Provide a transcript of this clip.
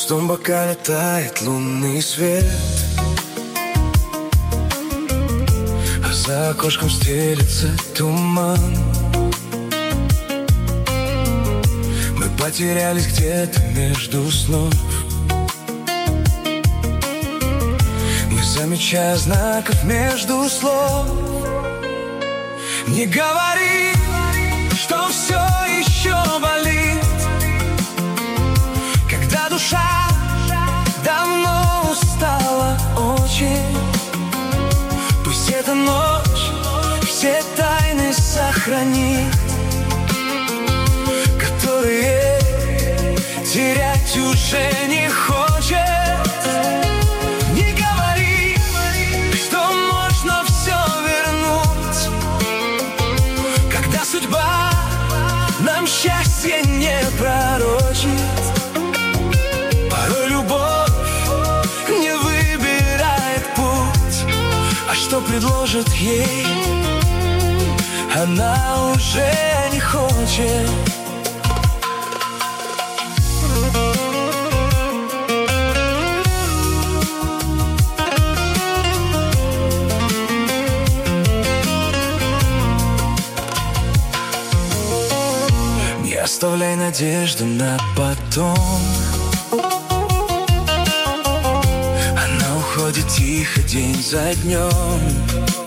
пустом бокале тает лунный свет, а за окошком стелется туман. Мы потерялись где-то между снов, не замечая знаков между слов. Не говори, что все еще болит, когда душа давно устала очень. Пусть эта ночь все тайны сохранит, которые терять уже не хочет. Не говори, что можно все вернуть, когда судьба нам счастье не пророчит. Порой любовь не выбирает путь, а что предложит ей, она уже не хочет. Не оставляй надежду на потом, она уходит тихо день за днем.